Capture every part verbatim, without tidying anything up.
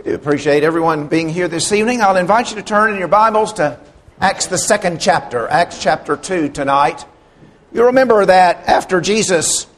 I appreciate everyone being here this evening. I'll invite you to turn in your Bibles to Acts, the second chapter, Acts chapter two tonight. You'll remember that after Jesus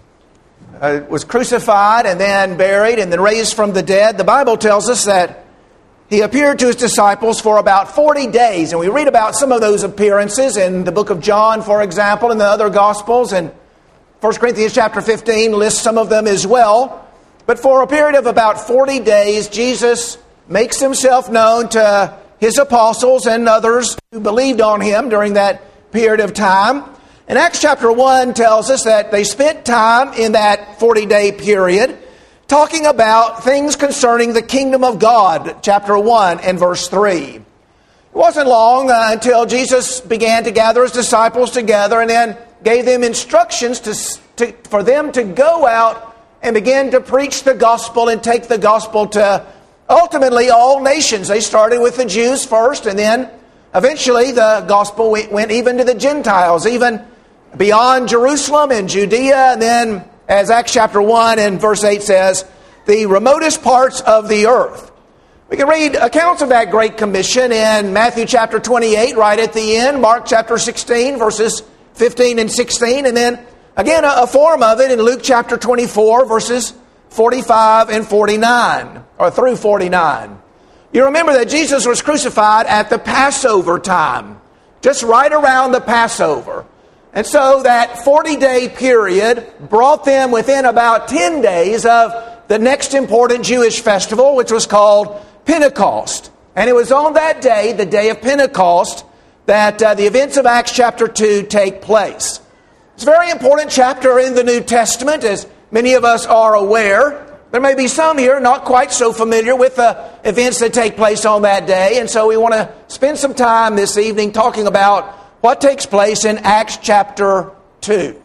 uh, was crucified and then buried and then raised from the dead, the Bible tells us that he appeared to his disciples for about forty days. And we read about some of those appearances in the book of John, for example, and the other Gospels. And First Corinthians chapter fifteen lists some of them as well. But for a period of about forty days, Jesus makes himself known to his apostles and others who believed on him during that period of time. And Acts chapter one tells us that they spent time in that forty-day period talking about things concerning the kingdom of God, chapter one and verse three. It wasn't long uh, until Jesus began to gather his disciples together and then gave them instructions to, to for them to go out and begin to preach the gospel and take the gospel to ultimately all nations. They started with the Jews first, and then eventually the gospel went even to the Gentiles, even beyond Jerusalem and Judea, and then, as Acts chapter one and verse eight says, the remotest parts of the earth. We can read accounts of that Great Commission in Matthew chapter twenty-eight, right at the end, Mark chapter sixteen, verses fifteen and sixteen, and then again, a form of it in Luke chapter twenty-four, verses forty-five and forty-nine, or through forty-nine. You remember that Jesus was crucified at the Passover time, just right around the Passover. And so that forty-day period brought them within about ten days of the next important Jewish festival, which was called Pentecost. And it was on that day, the day of Pentecost, that uh, the events of Acts chapter two take place. It's a very important chapter in the New Testament, as many of us are aware. There may be some here not quite so familiar with the events that take place on that day, and so we want to spend some time this evening talking about what takes place in Acts chapter two.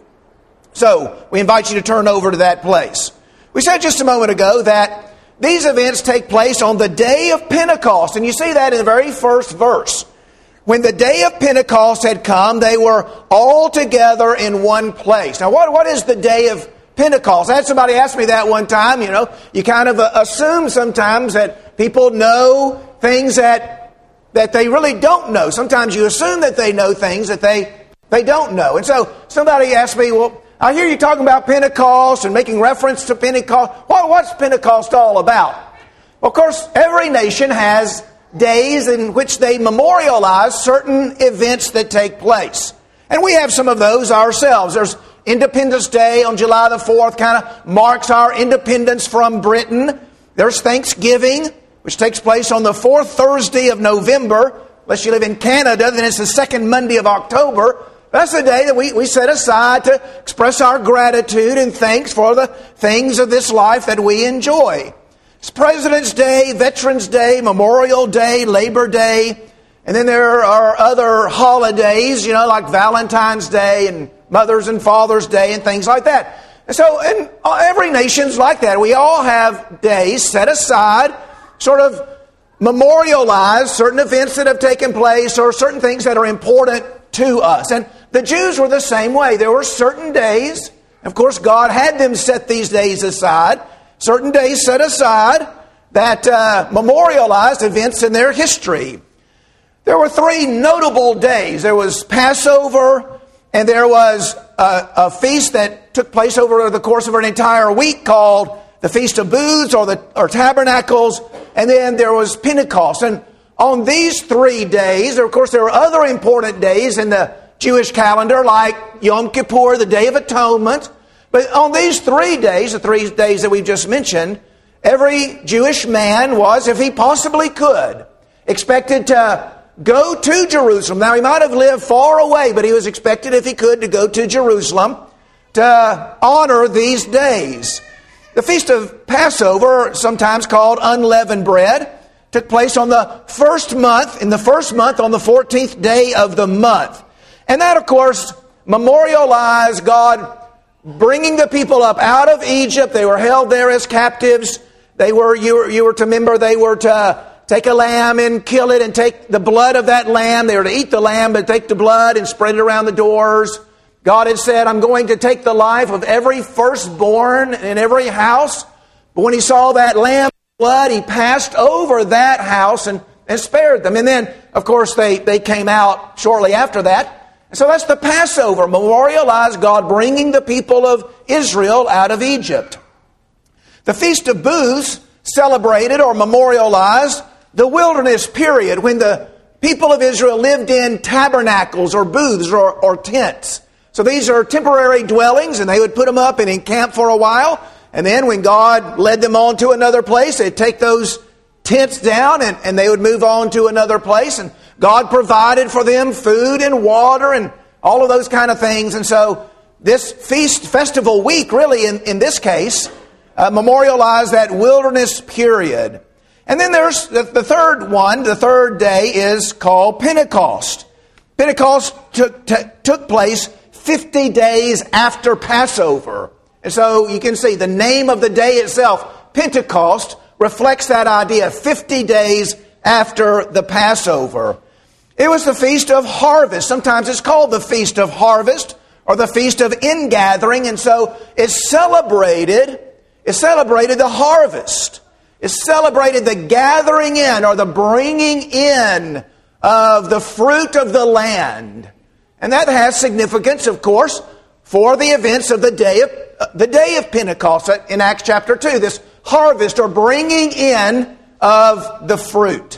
So, we invite you to turn over to that place. We said just a moment ago that these events take place on the day of Pentecost, and you see that in the very first verse. When the day of Pentecost had come, they were all together in one place. Now, what, what is the day of Pentecost? I had somebody ask me that one time. You know, you kind of uh, assume sometimes that people know things that that they really don't know. Sometimes you assume that they know things that they they don't know. And so somebody asked me, well, I hear you talking about Pentecost and making reference to Pentecost. What, what's Pentecost all about? Well, of course, every nation has days in which they memorialize certain events that take place. And we have some of those ourselves. There's Independence Day on July the fourth, kind of marks our independence from Britain. There's Thanksgiving, which takes place on the fourth Thursday of November. Unless you live in Canada, then it's the second Monday of October. That's the day that we, we set aside to express our gratitude and thanks for the things of this life that we enjoy. It's President's Day, Veterans Day, Memorial Day, Labor Day, and then there are other holidays, you know, like Valentine's Day and Mother's and Father's Day and things like that. And so and every nation's like that. We all have days set aside, sort of memorialize certain events that have taken place or certain things that are important to us. And the Jews were the same way. There were certain days, of course, God had them set these days aside. Certain days set aside that uh, memorialized events in their history. There were three notable days. There was Passover, and there was a, a feast that took place over the course of an entire week called the Feast of Booths or the or Tabernacles, and then there was Pentecost. And on these three days, of course, there were other important days in the Jewish calendar, like Yom Kippur, the Day of Atonement. But on these three days, the three days that we've just mentioned, every Jewish man was, if he possibly could, expected to go to Jerusalem. Now, he might have lived far away, but he was expected, if he could, to go to Jerusalem to honor these days. The Feast of Passover, sometimes called unleavened bread, took place on the first month, in the first month on the fourteenth day of the month. And that, of course, memorialized God bringing the people up out of Egypt. They were held there as captives. They were, you were, you were to remember, they were to take a lamb and kill it and take the blood of that lamb. They were to eat the lamb, but take the blood and spread it around the doors. God had said, I'm going to take the life of every firstborn in every house. But when he saw that lamb blood, He passed over that house and, and spared them. And then, of course, they, they came out shortly after that. And so that's the Passover, memorialized God bringing the people of Israel out of Egypt. The Feast of Booths celebrated or memorialized the wilderness period when the people of Israel lived in tabernacles or booths or, or tents. So these are temporary dwellings, and they would put them up and encamp for a while. And then when God led them on to another place, they'd take those tents down and, and they would move on to another place. And God provided for them food and water and all of those kind of things. And so this feast festival week, really in, in this case, uh, memorialized that wilderness period. And then there's the, the third one, the third day is called Pentecost. Pentecost took, t- took place fifty days after Passover. And so you can see the name of the day itself, Pentecost, reflects that idea, fifty days after the Passover. It was the Feast of Harvest. Sometimes it's called the Feast of Harvest or the Feast of Ingathering. And so it celebrated, it celebrated the harvest. It celebrated the gathering in or the bringing in of the fruit of the land. And that has significance, of course, for the events of the day of uh, the day of Pentecost in Acts chapter two. This harvest or bringing in of the fruit.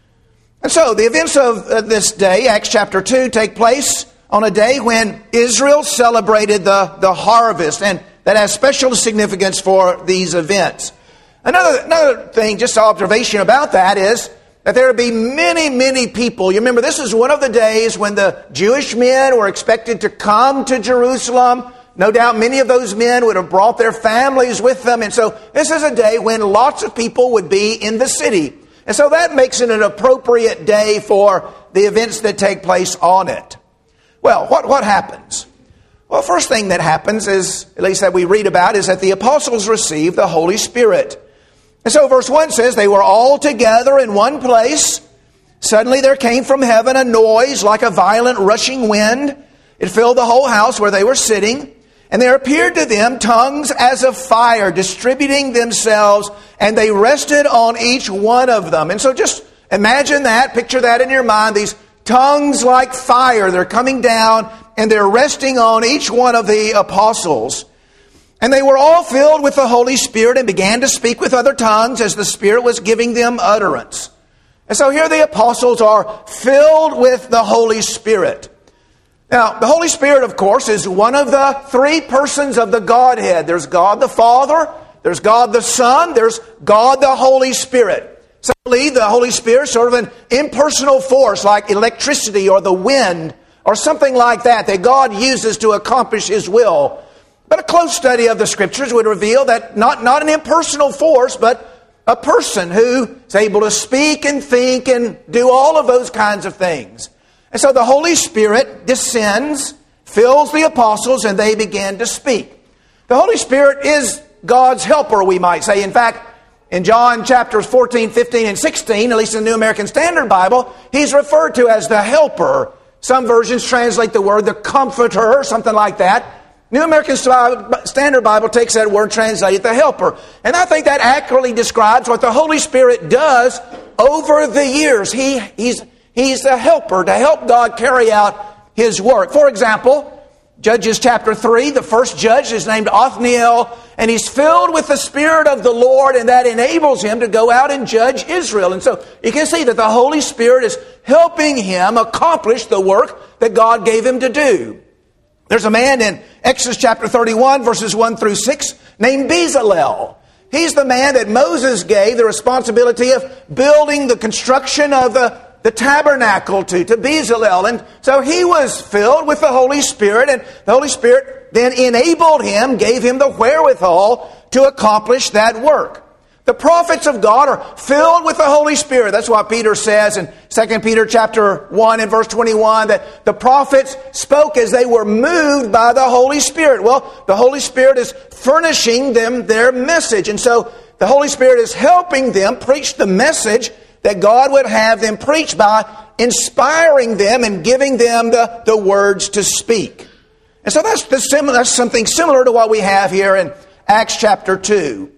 And so the events of uh, this day, Acts chapter two, take place on a day when Israel celebrated the, the harvest. And that has special significance for these events. Another, another thing, just observation about that is that there would be many, many people. You remember, this is one of the days when the Jewish men were expected to come to Jerusalem. No doubt many of those men would have brought their families with them. And so this is a day when lots of people would be in the city. And so that makes it an appropriate day for the events that take place on it. Well, what, what happens? Well, first thing that happens is, at least that we read about, is that the apostles receive the Holy Spirit. And so verse one says, they were all together in one place. Suddenly there came from heaven a noise like a violent rushing wind. It filled the whole house where they were sitting. And there appeared to them tongues as of fire, distributing themselves, and they rested on each one of them. And so just imagine that, picture that in your mind, these tongues like fire, they're coming down, and they're resting on each one of the apostles. And they were all filled with the Holy Spirit and began to speak with other tongues as the Spirit was giving them utterance. And so here the apostles are filled with the Holy Spirit. Now, the Holy Spirit, of course, is one of the three persons of the Godhead. There's God the Father, there's God the Son, there's God the Holy Spirit. Some believe the Holy Spirit is sort of an impersonal force like electricity or the wind or something like that that God uses to accomplish His will. But a close study of the Scriptures would reveal that not, not an impersonal force, but a person who is able to speak and think and do all of those kinds of things. And so the Holy Spirit descends, fills the apostles, and they begin to speak. The Holy Spirit is God's helper, we might say. In fact, in John chapters fourteen, fifteen, and sixteen, at least in the New American Standard Bible, He's referred to as the helper. Some versions translate the word the comforter, or something like that. New American Standard Bible takes that word, translated the helper. And I think that accurately describes what the Holy Spirit does over the years. He, he's, he's the helper to help God carry out His work. For example, Judges chapter three, the first judge is named Othniel, and he's filled with the Spirit of the Lord, and that enables him to go out and judge Israel. And so you can see that the Holy Spirit is helping him accomplish the work that God gave him to do. There's a man in Exodus chapter thirty-one, verses one through six, named Bezalel. He's the man that Moses gave the responsibility of building the construction of the, the tabernacle to, to Bezalel. And so he was filled with the Holy Spirit, and the Holy Spirit then enabled him, gave him the wherewithal to accomplish that work. The prophets of God are filled with the Holy Spirit. That's what Peter says in Second Peter chapter one and verse twenty-one, that the prophets spoke as they were moved by the Holy Spirit. Well, the Holy Spirit is furnishing them their message. And so the Holy Spirit is helping them preach the message that God would have them preach by inspiring them and giving them the, the words to speak. And so that's, the sim- that's something similar to what we have here in Acts chapter two.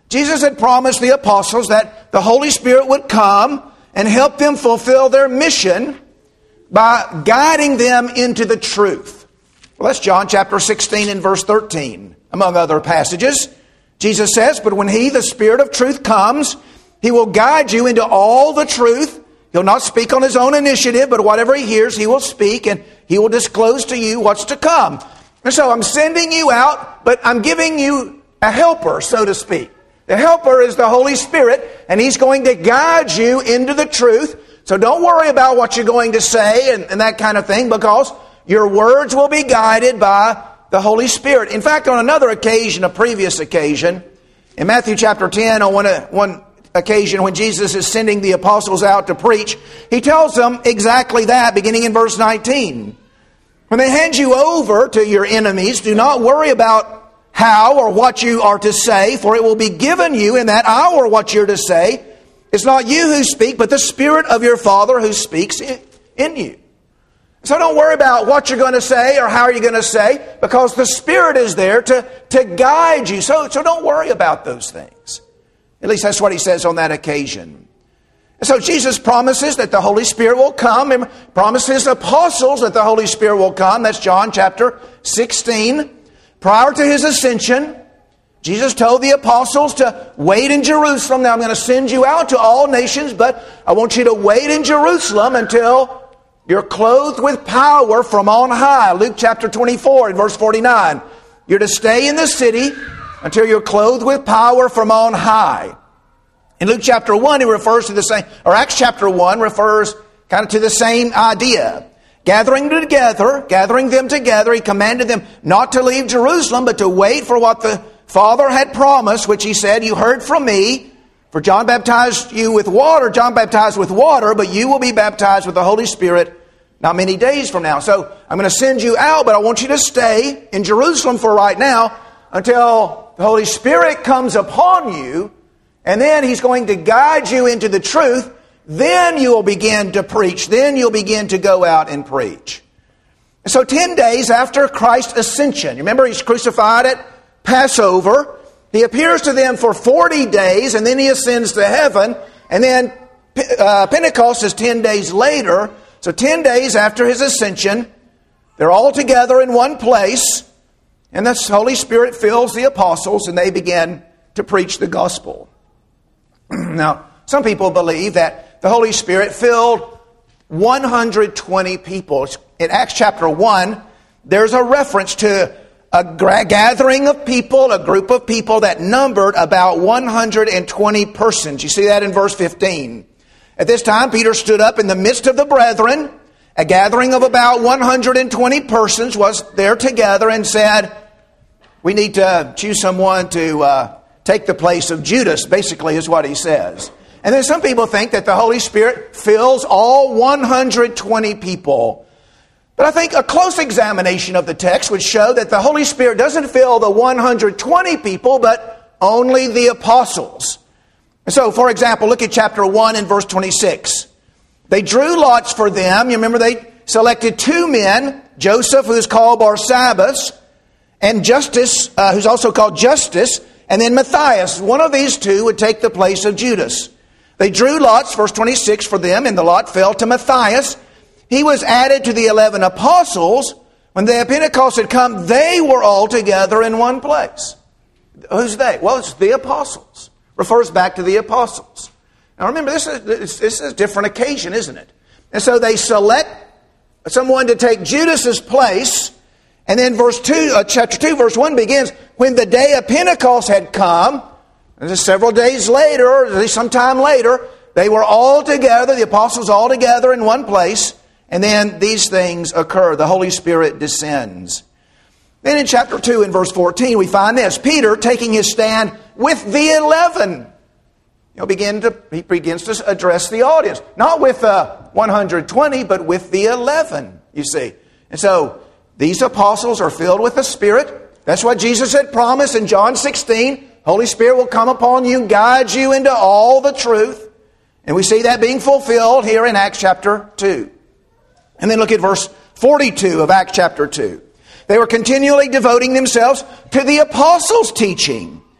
Jesus had promised the apostles that the Holy Spirit would come and help them fulfill their mission by guiding them into the truth. Well, that's John chapter sixteen and verse thirteen, among other passages. Jesus says, "But when He, the Spirit of truth, comes, He will guide you into all the truth. He'll not speak on His own initiative, but whatever He hears, He will speak, and He will disclose to you what's to come." And so I'm sending you out, but I'm giving you a helper, so to speak. The helper is the Holy Spirit, and He's going to guide you into the truth. So don't worry about what you're going to say and, and that kind of thing, because your words will be guided by the Holy Spirit. In fact, on another occasion, a previous occasion, in Matthew chapter ten, on one, one occasion when Jesus is sending the apostles out to preach, He tells them exactly that, beginning in verse nineteen. When they hand you over to your enemies, do not worry about how or what you are to say, for it will be given you in that hour what you're to say. It's not you who speak, but the Spirit of your Father who speaks in you. So don't worry about what you're going to say or how you're going to say, because the Spirit is there to, to guide you. So, so don't worry about those things. At least that's what He says on that occasion. And so Jesus promises that the Holy Spirit will come, and promises apostles that the Holy Spirit will come. That's John chapter sixteen. Prior to His ascension, Jesus told the apostles to wait in Jerusalem. Now I'm going to send you out to all nations, but I want you to wait in Jerusalem until you're clothed with power from on high. Luke chapter twenty-four and verse forty-nine. You're to stay in the city until you're clothed with power from on high. In Luke chapter one, he refers to the same, or Acts chapter one refers kind of to the same idea. Gathering together, gathering them together, He commanded them not to leave Jerusalem, but to wait for what the Father had promised, which He said, "You heard from me. For John baptized you with water, John baptized with water, but you will be baptized with the Holy Spirit not many days from now." So I'm going to send you out, but I want you to stay in Jerusalem for right now until the Holy Spirit comes upon you, and then He's going to guide you into the truth. Then you will begin to preach. Then you'll begin to go out and preach. And so ten days after Christ's ascension, remember He's crucified at Passover. He appears to them for forty days, and then He ascends to heaven. And then uh, Pentecost is ten days later. So ten days after His ascension, they're all together in one place. And the Holy Spirit fills the apostles, and they begin to preach the gospel. Now, some people believe that the Holy Spirit filled one hundred twenty people. In Acts chapter one, there's a reference to a gathering of people, a group of people that numbered about one hundred twenty persons. You see that in verse fifteen. At this time, Peter stood up in the midst of the brethren. A gathering of about one hundred twenty persons was there together, and said, "We need to choose someone to uh, take the place of Judas," basically is what he says. And then some people think that the Holy Spirit fills all one hundred twenty people. But I think a close examination of the text would show that the Holy Spirit doesn't fill the one hundred twenty people, but only the apostles. And so, for example, look at chapter one and verse twenty-six. They drew lots for them. You remember they selected two men, Joseph, who's called Barsabbas, and Justus, uh, who's also called Justus, and then Matthias. One of these two would take the place of Judas. They drew lots, verse twenty-six, for them, and the lot fell to Matthias. He was added to the eleven apostles. When the day of Pentecost had come, they were all together in one place. Who's they? Well, it's the apostles. Refers back to the apostles. Now remember, this is, this is a different occasion, isn't it? And so they select someone to take Judas's place. And then verse two, uh, chapter two, verse one begins, when the day of Pentecost had come, and several days later, or at least sometime later, they were all together, the apostles all together in one place, and then these things occur. The Holy Spirit descends. Then in chapter two and verse fourteen, we find this. Peter, taking his stand with the eleven, you know, begin to, he begins to address the audience. Not with uh, one hundred twenty, but with the eleven, you see. And so, these apostles are filled with the Spirit. That's what Jesus had promised in John sixteen. Holy Spirit will come upon you, guide you into all the truth. And we see that being fulfilled here in Acts chapter two. And then look at verse forty-two of Acts chapter two. They were continually devoting themselves to the apostles' teaching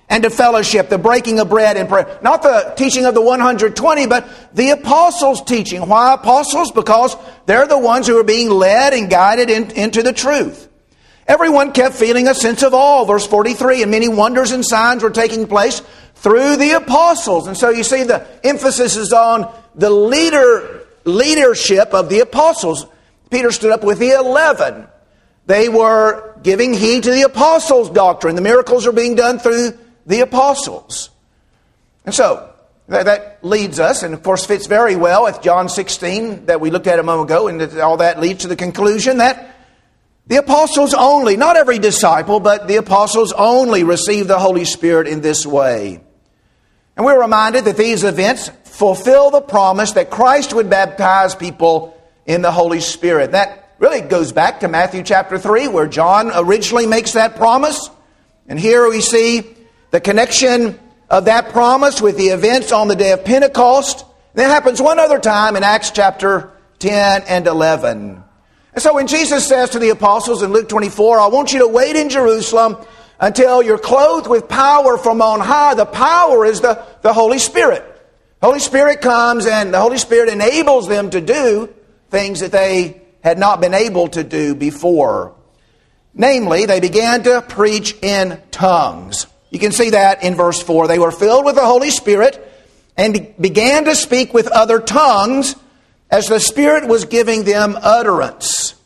and to fellowship, the breaking of bread and prayer. Not the teaching of the one hundred twenty, but the apostles' teaching. Why apostles? Because they're the ones who are being led and guided in, into the truth. Everyone kept feeling a sense of awe, verse forty-three, and many wonders and signs were taking place through the apostles. And so you see the emphasis is on the leader leadership of the apostles. Peter stood up with the eleven. They were giving heed to the apostles' doctrine. The miracles are being done through the apostles. And so, that, that leads us, and of course fits very well with John sixteen that we looked at a moment ago, and all that leads to the conclusion that the apostles only, not every disciple, but the apostles only receive the Holy Spirit in this way. And we're reminded that these events fulfill the promise that Christ would baptize people in the Holy Spirit. That really goes back to Matthew chapter three, where John originally makes that promise. And here we see the connection of that promise with the events on the day of Pentecost. That happens one other time in Acts chapter ten and eleven. And so when Jesus says to the apostles in Luke twenty-four, I want you to wait in Jerusalem until you're clothed with power from on high. The power is the, the Holy Spirit. The Holy Spirit comes and the Holy Spirit enables them to do things that they had not been able to do before. Namely, they began to preach in tongues. You can see that in verse four. They were filled with the Holy Spirit and began to speak with other tongues as the Spirit was giving them utterance.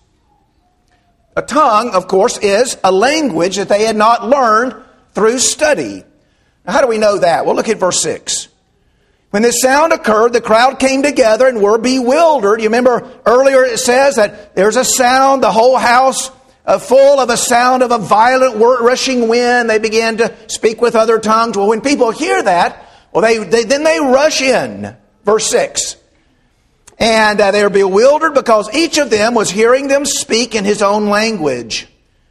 A tongue, of course, is a language that they had not learned through study. Now, how do we know that? Well, look at verse six. When this sound occurred, the crowd came together and were bewildered. You remember earlier it says that there's a sound, the whole house uh, full of a sound of a violent rushing wind. They began to speak with other tongues. Well, when people hear that, well, they, they then they rush in. Verse six. And uh, they were bewildered because each of them was hearing them speak in his own language.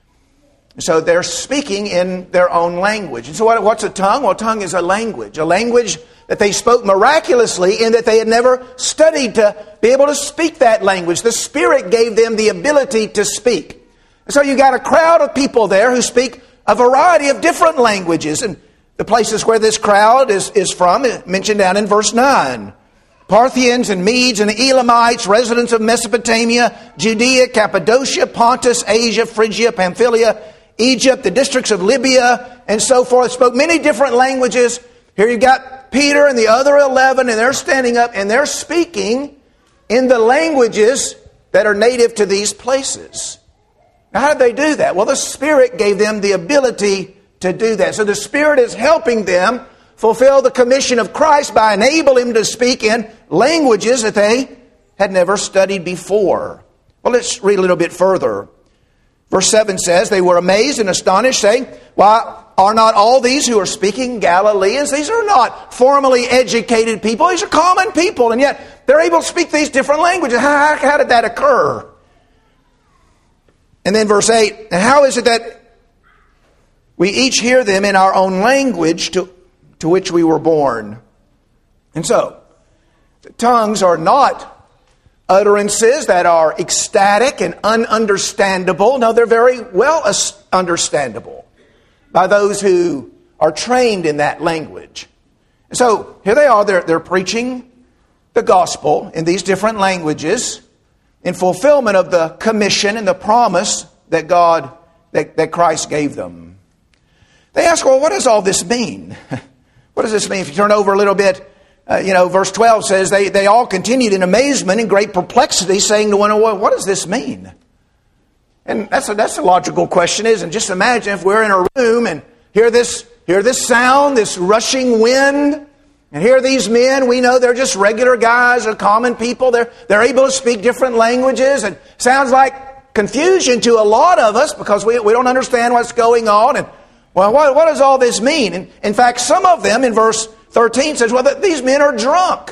So they're speaking in their own language. And so what, what's a tongue? Well, a tongue is a language. A language that they spoke miraculously in that they had never studied to be able to speak that language. The Spirit gave them the ability to speak. And so you got a crowd of people there who speak a variety of different languages. And the places where this crowd is, is from, mentioned down in verse nine. Parthians and Medes and Elamites, residents of Mesopotamia, Judea, Cappadocia, Pontus, Asia, Phrygia, Pamphylia, Egypt, the districts of Libya, and so forth, spoke many different languages. Here you've got Peter and the other eleven, and they're standing up and they're speaking in the languages that are native to these places. Now, how did they do that? Well, the Spirit gave them the ability to do that. So the Spirit is helping them fulfill the commission of Christ by enabling them to speak in languages that they had never studied before. Well, let's read a little bit further. Verse seven says, they were amazed and astonished, saying, why, are not all these who are speaking Galileans? These are not formally educated people. These are common people, and yet they're able to speak these different languages. How, how did that occur? And then verse eight, and how is it that we each hear them in our own language to to which we were born? And so, the tongues are not utterances that are ecstatic and ununderstandable. No, they're very well understandable by those who are trained in that language. And so, here they are, they're, they're preaching the gospel in these different languages in fulfillment of the commission and the promise that God, that, that Christ gave them. They ask, well, what does all this mean? What does this mean? If you turn over a little bit, uh, you know, verse twelve says, they, they all continued in amazement and great perplexity, saying to one another, what does this mean? And that's a, that's a logical question, isn't it? Just imagine if we're in a room and hear this, hear this sound, this rushing wind, and hear these men. We know they're just regular guys, they're common people. They're, they're able to speak different languages, and sounds like confusion to a lot of us because we, we don't understand what's going on. And well, what, what does all this mean? And in fact, some of them in verse thirteen says, well, that these men are drunk.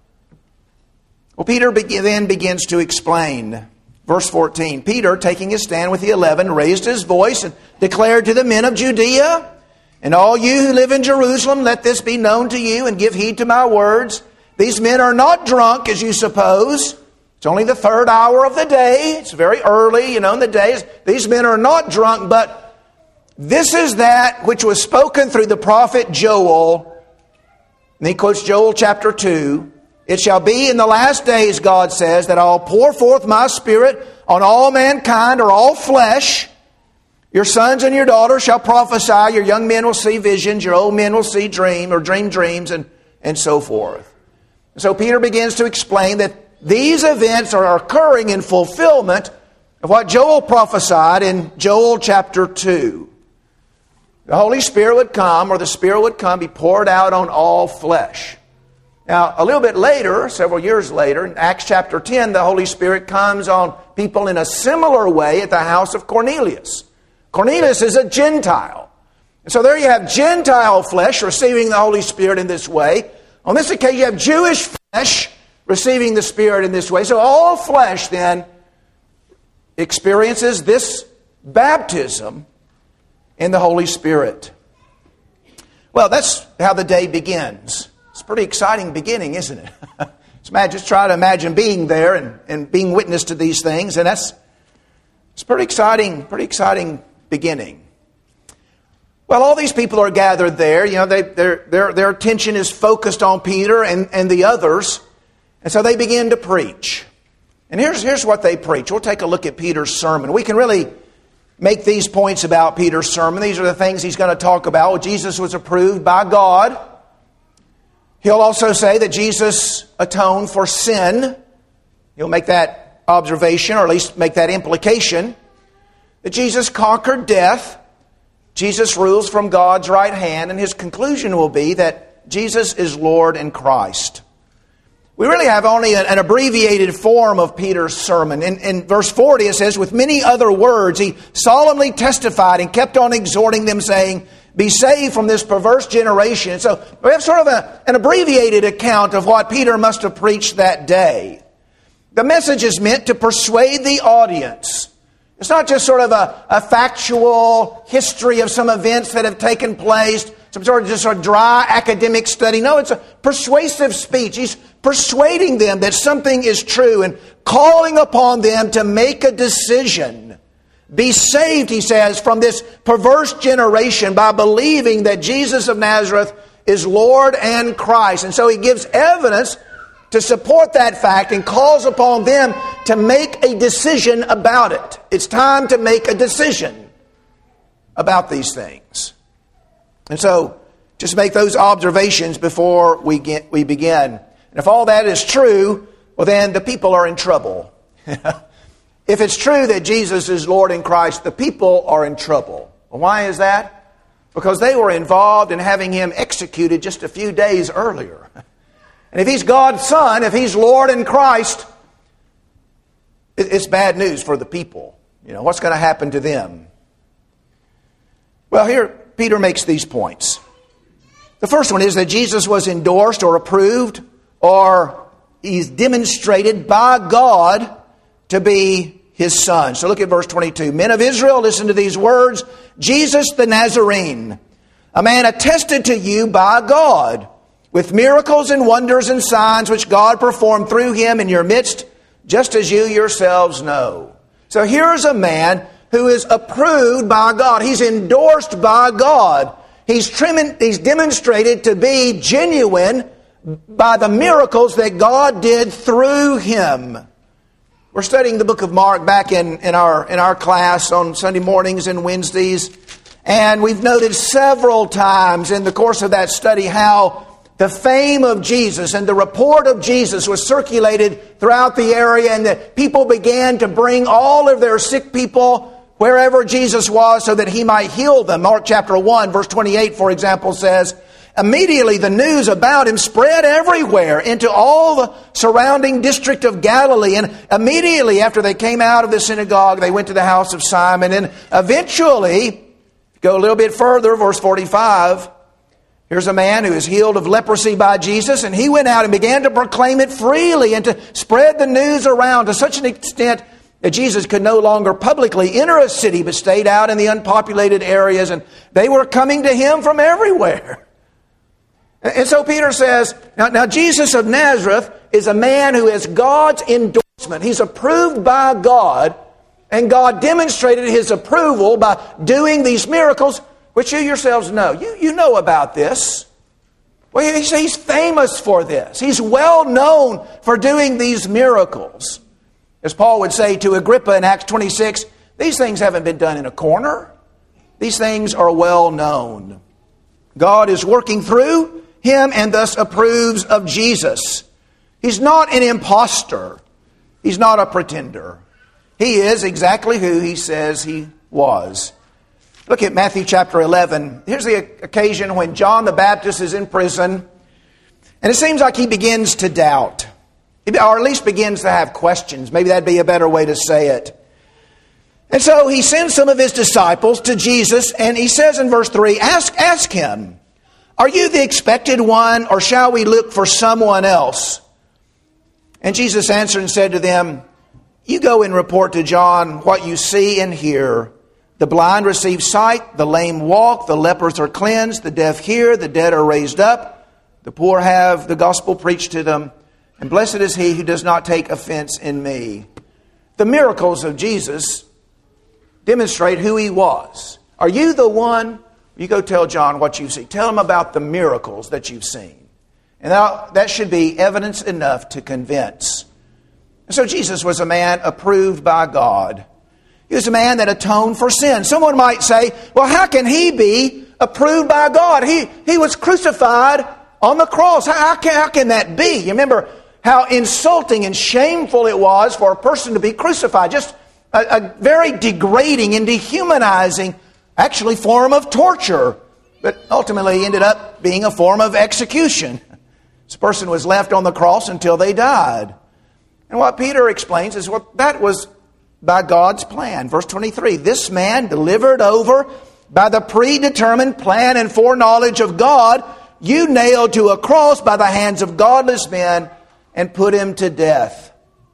Well, Peter be- then begins to explain. Verse fourteen, Peter, taking his stand with the eleven, raised his voice and declared to the men of Judea, and all you who live in Jerusalem, let this be known to you and give heed to my words. These men are not drunk, as you suppose. It's only the third hour of the day. It's very early, you know, in the days. These men are not drunk, but this is that which was spoken through the prophet Joel. And he quotes Joel chapter two. It shall be in the last days, God says, that I'll pour forth my Spirit on all mankind or all flesh. Your sons and your daughters shall prophesy. Your young men will see visions. Your old men will see dream or dream dreams and, and so forth. So Peter begins to explain that these events are occurring in fulfillment of what Joel prophesied in Joel chapter two. The Holy Spirit would come, or the Spirit would come, be poured out on all flesh. Now, a little bit later, several years later, in Acts chapter ten, the Holy Spirit comes on people in a similar way at the house of Cornelius. Cornelius is a Gentile. And so there you have Gentile flesh receiving the Holy Spirit in this way. On this occasion, you have Jewish flesh receiving the Spirit in this way. So all flesh then experiences this baptism in the Holy Spirit. Well, that's how the day begins. It's a pretty exciting beginning, isn't it? Just, imagine, just try to imagine being there and, and being witness to these things. And that's it's pretty exciting, pretty exciting beginning. Well, all these people are gathered there. You know, they, their, their, their attention is focused on Peter and, and the others. And so they begin to preach. And here's, here's what they preach. We'll take a look at Peter's sermon. We can really make these points about Peter's sermon. These are the things he's going to talk about. Well, Jesus was approved by God. He'll also say that Jesus atoned for sin. He'll make that observation, or at least make that implication, that Jesus conquered death. Jesus rules from God's right hand, and his conclusion will be that Jesus is Lord and Christ. We really have only an abbreviated form of Peter's sermon. In, in verse forty it says, with many other words, he solemnly testified and kept on exhorting them, saying, be saved from this perverse generation. And so we have sort of a, an abbreviated account of what Peter must have preached that day. The message is meant to persuade the audience. It's not just sort of a, a factual history of some events that have taken place, some sort of just sort of dry academic study. No, it's a persuasive speech. He's persuading them that something is true and calling upon them to make a decision. Be saved, he says, from this perverse generation by believing that Jesus of Nazareth is Lord and Christ. And so he gives evidence to support that fact and calls upon them to make a decision about it. It's time to make a decision about these things. And so, just make those observations before we get, we begin. And if all that is true, well then the people are in trouble. If it's true that Jesus is Lord in Christ, the people are in trouble. Well, why is that? Because they were involved in having him executed just a few days earlier. And if he's God's Son, if he's Lord in Christ, it's bad news for the people. You know, what's going to happen to them? Well, here Peter makes these points. The first one is that Jesus was endorsed or approved, or he's demonstrated by God to be his Son. So look at verse twenty-two. Men of Israel, listen to these words. Jesus the Nazarene, a man attested to you by God, with miracles and wonders and signs which God performed through him in your midst, just as you yourselves know. So here's a man who is approved by God. He's endorsed by God. He's, trim- he's demonstrated to be genuine by the miracles that God did through him. We're studying the book of Mark back in, in, our, in our class on Sunday mornings and Wednesdays. And we've noted several times in the course of that study how the fame of Jesus and the report of Jesus was circulated throughout the area, and that people began to bring all of their sick people wherever Jesus was so that he might heal them. Mark chapter one, verse twenty-eight, for example, says, immediately the news about him spread everywhere into all the surrounding district of Galilee. And immediately after they came out of the synagogue, they went to the house of Simon. And eventually, go a little bit further, verse forty-five, here's a man who is healed of leprosy by Jesus, and he went out and began to proclaim it freely and to spread the news around to such an extent that Jesus could no longer publicly enter a city but stayed out in the unpopulated areas, and they were coming to him from everywhere. And so Peter says, now, now Jesus of Nazareth is a man who has God's endorsement. He's approved by God And God demonstrated His approval by doing these miracles, which you yourselves know. You, you know about this. Well, he's, he's famous for this. He's well known for doing these miracles. As Paul would say to Agrippa in Acts twenty-six, these things haven't been done in a corner. These things are well known. God is working through him and thus approves of Jesus. He's not an imposter. He's not a pretender. He is exactly who He says He was. Look at Matthew chapter eleven. Here's the occasion when John the Baptist is in prison, and it seems like he begins to doubt, or at least begins to have questions. Maybe that'd be a better way to say it. And so he sends some of his disciples to Jesus, and he says in verse three, ask, ask him, are you the expected one, or shall we look for someone else? And Jesus answered and said to them, you go and report to John what you see and hear. The blind receive sight, the lame walk, the lepers are cleansed, the deaf hear, the dead are raised up, the poor have the gospel preached to them, and blessed is he who does not take offense in me. The miracles of Jesus demonstrate who He was. Are you the one? You go tell John what you see. Tell him about the miracles that you've seen. And that, that should be evidence enough to convince. And so Jesus was a man approved by God. He was a man that atoned for sin. Someone might say, well, how can He be approved by God? He, he was crucified on the cross. How, how, can, how can that be? You remember how insulting and shameful it was for a person to be crucified. Just a, a very degrading and dehumanizing, actually, form of torture. But ultimately ended up being a form of execution. This person was left on the cross until they died. And what Peter explains is what that was by God's plan. Verse twenty-three, this man delivered over by the predetermined plan and foreknowledge of God, you nailed to a cross by the hands of godless men and put Him to death.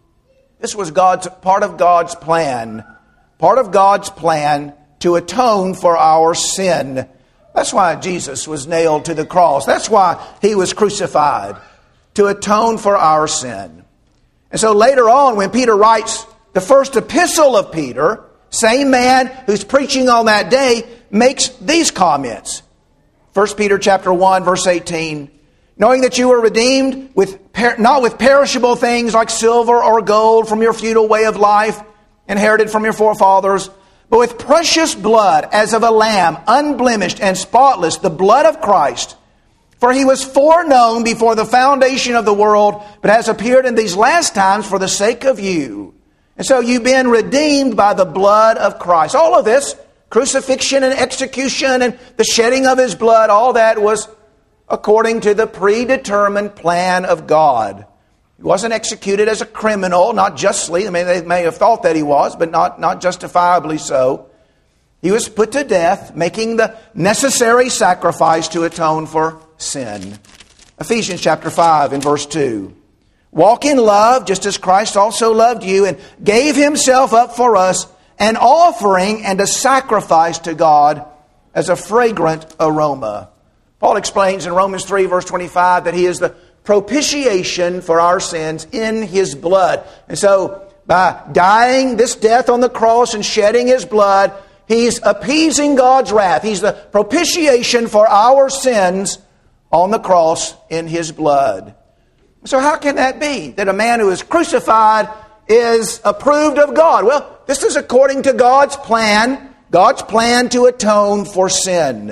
This was God's part of God's plan, part of God's plan to atone for our sin. That's why Jesus was nailed to the cross. That's why He was crucified, to atone for our sin. And so later on, when Peter writes the first epistle of Peter, same man who's preaching on that day makes these comments. First Peter chapter one, verse eighteen, knowing that you were redeemed with per- not with perishable things like silver or gold from your feudal way of life, inherited from your forefathers, but with precious blood as of a lamb, unblemished and spotless, the blood of Christ. For He was foreknown before the foundation of the world, but has appeared in these last times for the sake of you. And so you've been redeemed by the blood of Christ. All of this, crucifixion and execution and the shedding of His blood, all that was according to the predetermined plan of God. He wasn't executed as a criminal, not justly. I mean, they may have thought that he was, but not, not justifiably so. He was put to death, making the necessary sacrifice to atone for sin. Ephesians chapter five and verse two. Walk in love, just as Christ also loved you and gave Himself up for us, an offering and a sacrifice to God as a fragrant aroma. Paul explains in Romans three, verse twenty-five, that He is the propitiation for our sins in His blood. And so, by dying this death on the cross and shedding His blood, He's appeasing God's wrath. He's the propitiation for our sins on the cross in His blood. So how can that be, that a man who is crucified is approved of God? Well, this is according to God's plan, God's plan to atone for sin.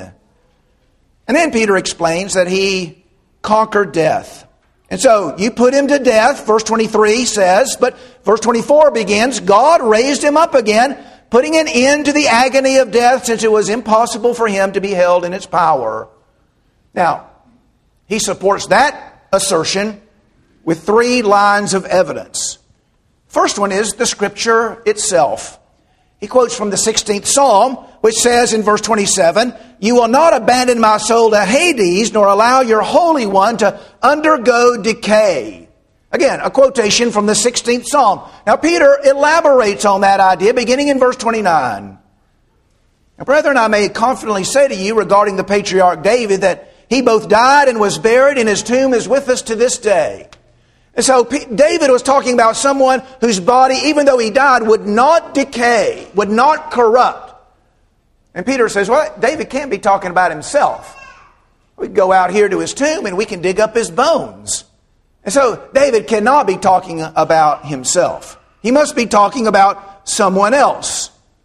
And then Peter explains that He conquered death. And so you put Him to death, verse twenty-three says, but verse twenty-four begins, God raised Him up again, putting an end to the agony of death, since it was impossible for Him to be held in its power. Now, he supports that assertion with three lines of evidence. First one is the Scripture itself. He quotes from the sixteenth Psalm, which says in verse twenty-seven, you will not abandon my soul to Hades, nor allow your Holy One to undergo decay. Again, a quotation from the sixteenth Psalm. Now, Peter elaborates on that idea beginning in verse twenty-nine. Now, brethren, I may confidently say to you regarding the patriarch David that he both died and was buried, and his tomb is with us to this day. And so David was talking about someone whose body, even though he died, would not decay, would not corrupt. And Peter says, well, David can't be talking about himself. We can go out here to his tomb and we can dig up his bones. And so David cannot be talking about himself. He must be talking about someone else.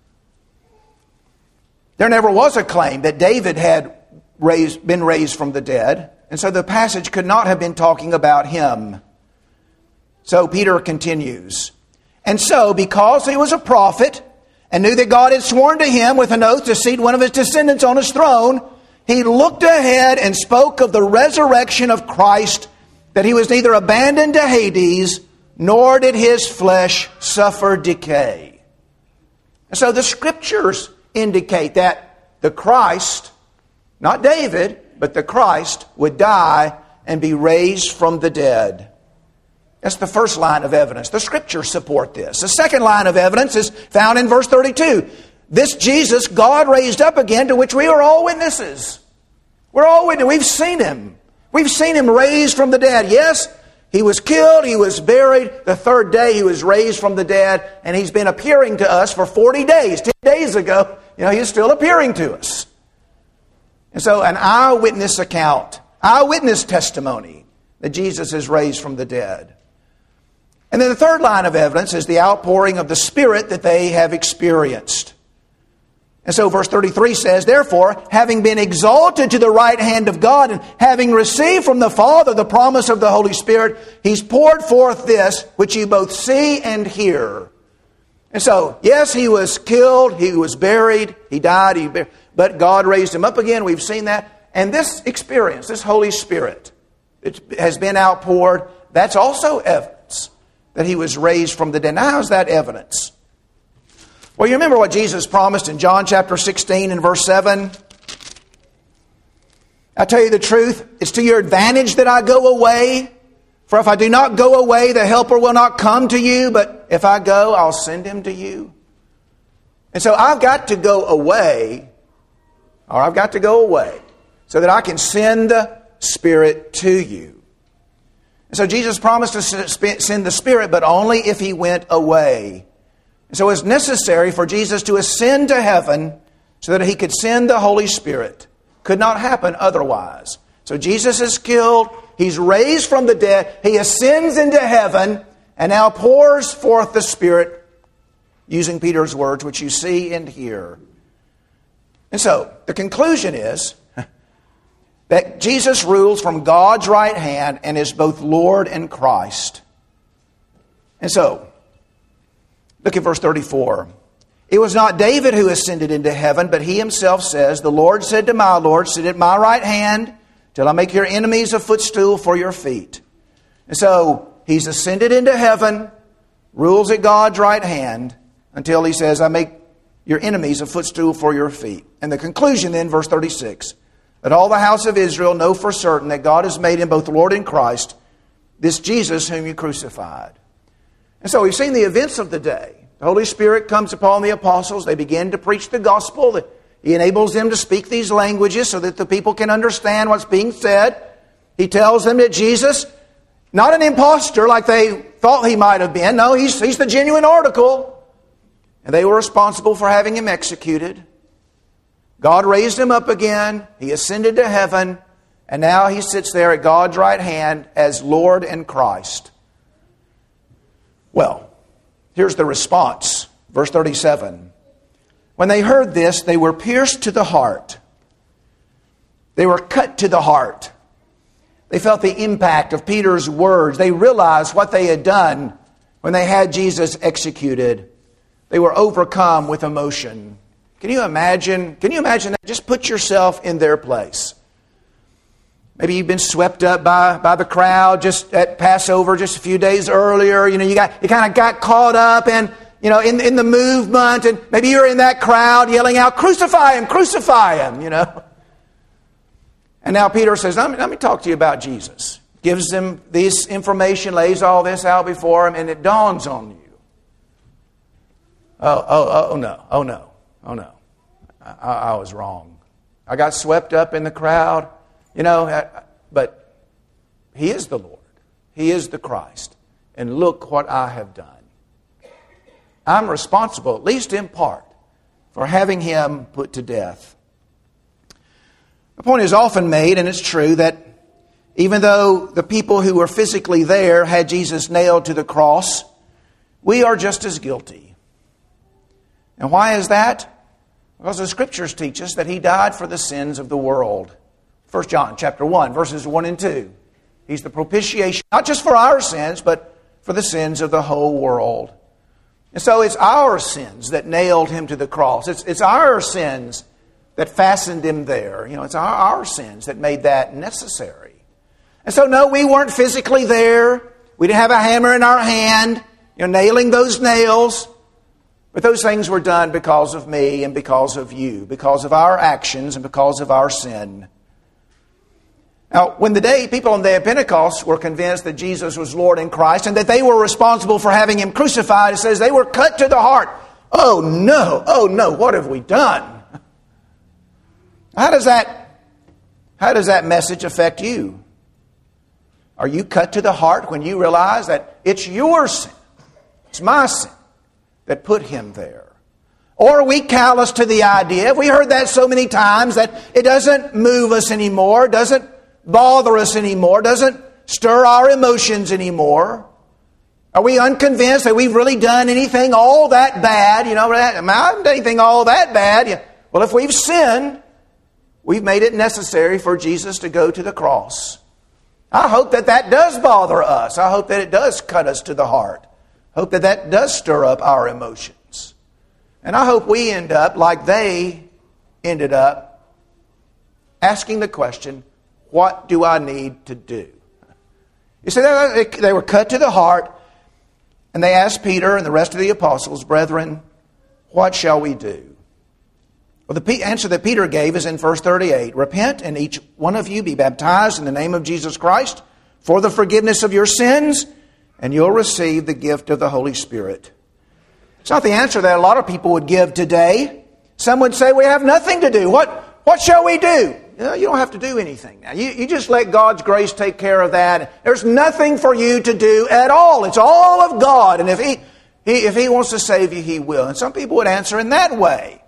There never was a claim that David had raised, been raised from the dead. And so the passage could not have been talking about him. So Peter continues. And so, because he was a prophet and knew that God had sworn to him with an oath to seat one of his descendants on his throne, he looked ahead and spoke of the resurrection of Christ, that he was neither abandoned to Hades, nor did his flesh suffer decay. And so the Scriptures indicate that the Christ, not David, but the Christ would die and be raised from the dead. That's the first line of evidence. The Scriptures support this. The second line of evidence is found in verse thirty-two. This Jesus God raised up again, to which we are all witnesses. We're all witnesses. We've seen him. We've seen him raised from the dead. Yes, he was killed. He was buried. The third day he was raised from the dead. And he's been appearing to us for forty days. Ten days ago, you know, he's still appearing to us. And so an eyewitness account, eyewitness testimony that Jesus is raised from the dead. And then the third line of evidence is the outpouring of the Spirit that they have experienced. And so verse thirty-three says, therefore, having been exalted to the right hand of God and having received from the Father the promise of the Holy Spirit, he's poured forth this, which you both see and hear. And so, yes, he was killed, he was buried, he died, he buried, but God raised him up again. We've seen that. And this experience, this Holy Spirit, it has been outpoured. That's also evidence that he was raised from the dead. Now, how's that evidence? Well, you remember what Jesus promised in John chapter sixteen and verse seven? I tell you the truth, it's to your advantage that I go away. For if I do not go away, the Helper will not come to you. But if I go, I'll send him to you. And so I've got to go away, or I've got to go away, so that I can send the Spirit to you. And so Jesus promised to send the Spirit, but only if he went away. And so it was necessary for Jesus to ascend to heaven so that he could send the Holy Spirit. Could not happen otherwise. So Jesus is killed. He's raised from the dead. He ascends into heaven and now pours forth the Spirit using Peter's words, which you see and hear. And so the conclusion is that Jesus rules from God's right hand and is both Lord and Christ. And so, look at verse thirty-four. It was not David who ascended into heaven, but he himself says, the Lord said to my Lord, sit at my right hand till I make your enemies a footstool for your feet. And so, he's ascended into heaven, rules at God's right hand, until he says, I make your enemies a footstool for your feet. And the conclusion then, verse thirty-six. Let all the house of Israel know for certain that God has made him both Lord and Christ, this Jesus whom you crucified. And so we've seen the events of the day. The Holy Spirit comes upon the apostles. They begin to preach the gospel. He enables them to speak these languages so that the people can understand what's being said. He tells them that Jesus, not an imposter like they thought he might have been. No, he's, he's the genuine article. And they were responsible for having him executed. God raised him up again. He ascended to heaven. And now he sits there at God's right hand as Lord and Christ. Well, here's the response. Verse thirty-seven. When they heard this, they were pierced to the heart. They were cut to the heart. They felt the impact of Peter's words. They realized what they had done when they had Jesus executed. They were overcome with emotion. Can you imagine? Can you imagine that? Just put yourself in their place. Maybe you've been swept up by, by the crowd just at Passover just a few days earlier. You know, you got you kind of got caught up in, you know, in, in the movement, and maybe you're in that crowd yelling out, crucify him, crucify him, you know. And now Peter says, let me, let me talk to you about Jesus. Gives them this information, lays all this out before him, and it dawns on you. Oh, oh, oh no, oh no. Oh, no, I, I was wrong. I got swept up in the crowd, you know, but he is the Lord. He is the Christ. And look what I have done. I'm responsible, at least in part, for having him put to death. The point is often made, and it's true, that even though the people who were physically there had Jesus nailed to the cross, we are just as guilty. And why is that? Because the Scriptures teach us that he died for the sins of the world. First John chapter one, verses one and two. He's the propitiation, not just for our sins, but for the sins of the whole world. And so it's our sins that nailed him to the cross. It's, it's our sins that fastened him there. You know, it's our, our sins that made that necessary. And so, no, we weren't physically there. We didn't have a hammer in our hand, you know, nailing those nails. But those things were done because of me and because of you, because of our actions and because of our sin. Now, when the day, people on the day of Pentecost were convinced that Jesus was Lord in Christ and that they were responsible for having him crucified, it says they were cut to the heart. Oh no, oh no, what have we done? How does that, how does that message affect you? Are you cut to the heart when you realize that it's your sin, it's my sin, that put him there? Or are we callous to the idea, we heard that so many times, that it doesn't move us anymore, doesn't bother us anymore, doesn't stir our emotions anymore? Are we unconvinced that we've really done anything all that bad? You know, I haven't done anything all that bad. Well, if we've sinned, we've made it necessary for Jesus to go to the cross. I hope that that does bother us. I hope that it does cut us to the heart. I hope that that does stir up our emotions. And I hope we end up like they ended up, asking the question, what do I need to do? You see, they were cut to the heart, and they asked Peter and the rest of the apostles, brethren, what shall we do? Well, the answer that Peter gave is in verse thirty-eight. Repent, and each one of you be baptized in the name of Jesus Christ for the forgiveness of your sins, and you'll receive the gift of the Holy Spirit. It's not the answer that a lot of people would give today. Some would say, we have nothing to do. What, what shall we do? You know, you don't have to do anything now. You, you just let God's grace take care of that. There's nothing for you to do at all. It's all of God. And if he, he, if he wants to save you, he will. And some people would answer in that way.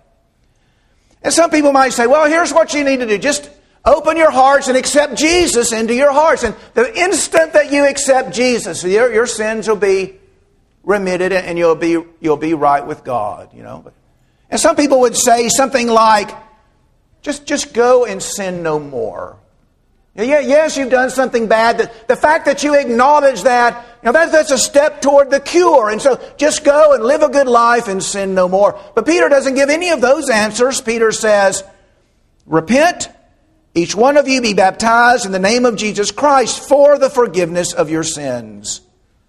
And some people might say, well, here's what you need to do. Just open your hearts and accept Jesus into your hearts. And the instant that you accept Jesus, your, your sins will be remitted and you'll be, you'll be right with God, you know. And some people would say something like, just, just go and sin no more. Yeah, yes, you've done something bad. The, the fact that you acknowledge that, you know, that, that's a step toward the cure. And so just go and live a good life and sin no more. But Peter doesn't give any of those answers. Peter says, repent, each one of you be baptized in the name of Jesus Christ for the forgiveness of your sins.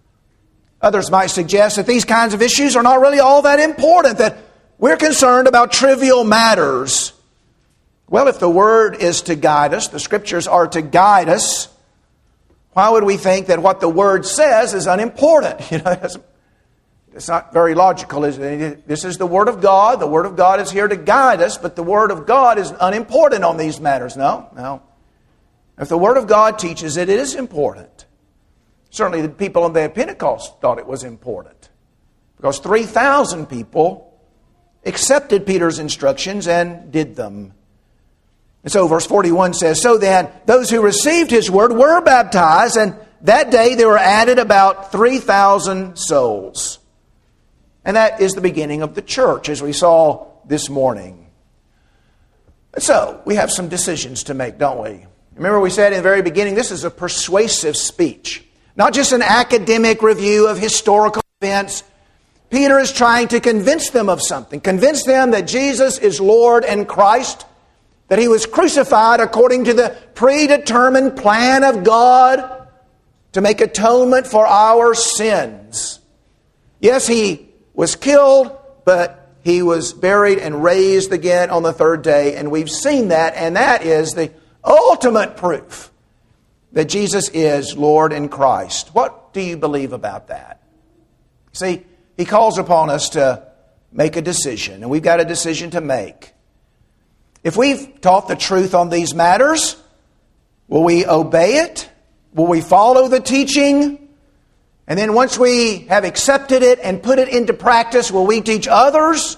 Others might suggest that these kinds of issues are not really all that important, that we're concerned about trivial matters. Well, if the Word is to guide us, the Scriptures are to guide us, why would we think that what the Word says is unimportant? You know, it's, it's not very logical, is it? This is the Word of God. The Word of God is here to guide us, but the Word of God is unimportant on these matters. No, no. If the Word of God teaches it, it is important. Certainly the people on the day of Pentecost thought it was important, because three thousand people accepted Peter's instructions and did them. And so verse forty-one says, so then those who received his word were baptized, and that day there were added about three thousand souls. And that is the beginning of the church, as we saw this morning. And so we have some decisions to make, don't we? Remember we said in the very beginning, this is a persuasive speech. Not just an academic review of historical events. Peter is trying to convince them of something. Convince them that Jesus is Lord and Christ. That he was crucified according to the predetermined plan of God to make atonement for our sins. Yes, he was killed, but he was buried and raised again on the third day. And we've seen that, and that is the ultimate proof that Jesus is Lord and Christ. What do you believe about that? See, he calls upon us to make a decision, and we've got a decision to make. If we've taught the truth on these matters, will we obey it Will we follow the teaching? And then once we have accepted it and put it into practice, will we teach others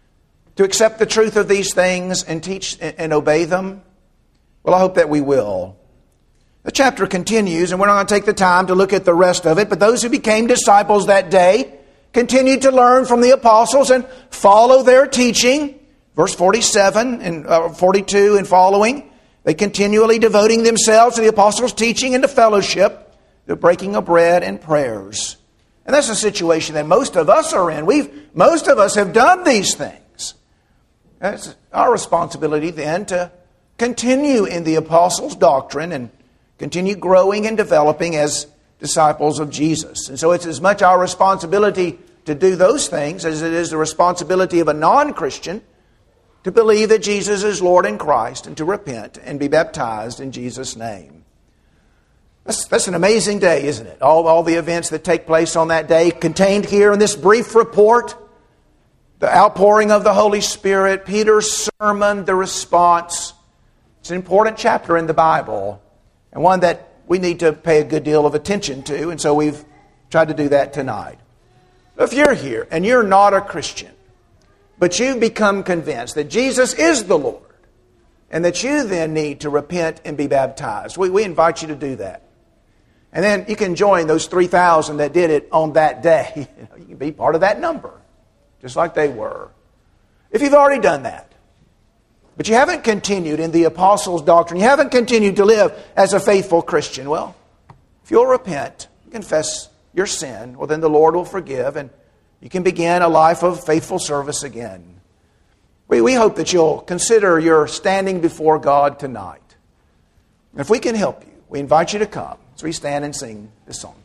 to accept the truth of these things and teach and obey them? Well, I hope that we will. The chapter continues, and we're not going to take the time to look at the rest of it, but those who became disciples that day continued to learn from the apostles and follow their teaching. Verse forty-seven and uh, forty-two and following, they continually devoting themselves to the apostles' teaching and to fellowship, the breaking of bread and prayers. And that's a situation that most of us are in. We've most of us have done these things. It's our responsibility then to continue in the apostles' doctrine and continue growing and developing as disciples of Jesus. And so it's as much our responsibility to do those things as it is the responsibility of a non-Christian to believe that Jesus is Lord and Christ and to repent and be baptized in Jesus' name. That's, that's an amazing day, isn't it? All, all the events that take place on that day contained here in this brief report. The outpouring of the Holy Spirit, Peter's sermon, the response. It's an important chapter in the Bible and one that we need to pay a good deal of attention to, and so we've tried to do that tonight. If you're here and you're not a Christian, but you've become convinced that Jesus is the Lord and that you then need to repent and be baptized, we, we invite you to do that. And then you can join those three thousand that did it on that day. You can be part of that number, just like they were. If you've already done that, but you haven't continued in the apostles' doctrine, you haven't continued to live as a faithful Christian, well, if you'll repent, confess your sin, well, then the Lord will forgive and you can begin a life of faithful service again. We, we hope that you'll consider your standing before God tonight. And if we can help you, we invite you to come as we stand and sing this song.